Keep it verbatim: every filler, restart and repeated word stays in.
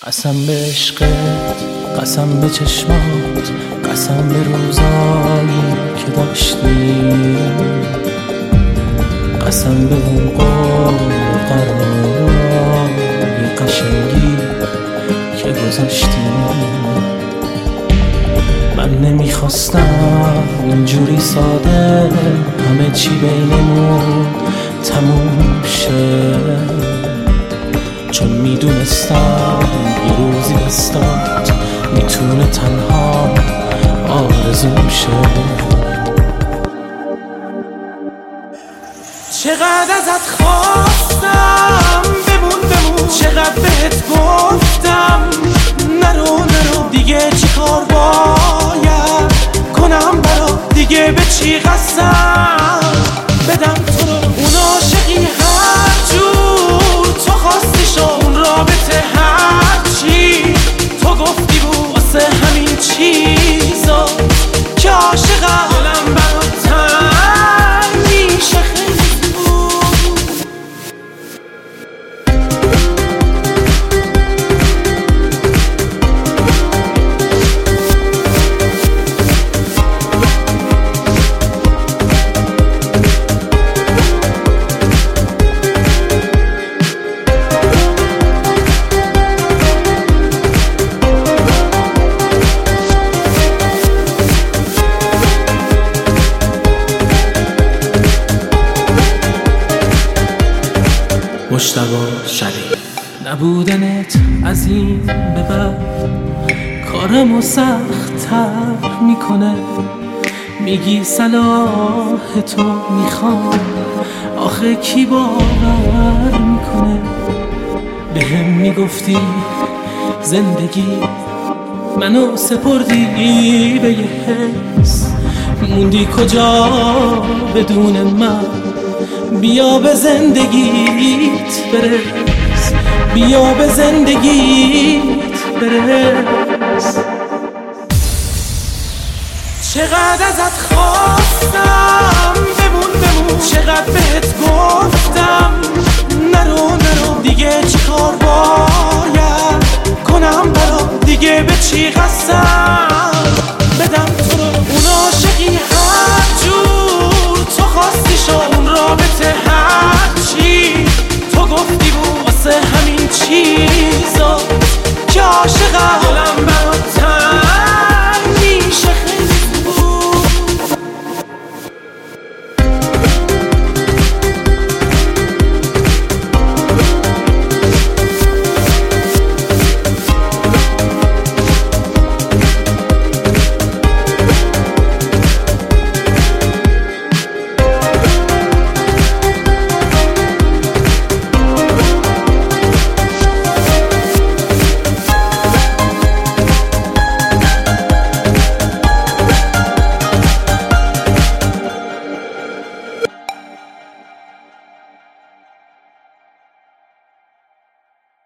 قسم به عشقت، قسم به چشمات، قسم به روزایی که داشتیم، قسم به اون قول قرارای قشنگی که گذاشتیم. من نمیخواستم اینجوری ساده همه چی بینمون تموم شه، چون میدونستم یه روزی دستات میتونه تنها آرزوم شه. چقدر ازت خواستم بمون بمون، چقدر بهت گفتم نرو نرو، دیگه چی کار باید کنم برات، دیگه به چی قسم بدم تو رو. اون عاشقی هر جور تو خواستی شو، اون رابطه هر چی تو گفتی بود، واسه همین چیزا که عاشقم دلم برات تنگ میشه خیلی بود. مجتبی شریف. نبودنت از این به بعد کارمو سخت‌تر میکنه، میگی صلاح تو میخوام، آخه کی باور میکنه؟ بهم میگفتی زندگی منو سپردی به یه حس، موندی کجا بدون من؟ بیا به زندگیت برس، بیا به زندگیت برس. چقدر ازت خواستم بمون بمون، چقدر بهت گفتم نرو نرو، دیگه چی کار باید کنم برات، دیگه به چی قسم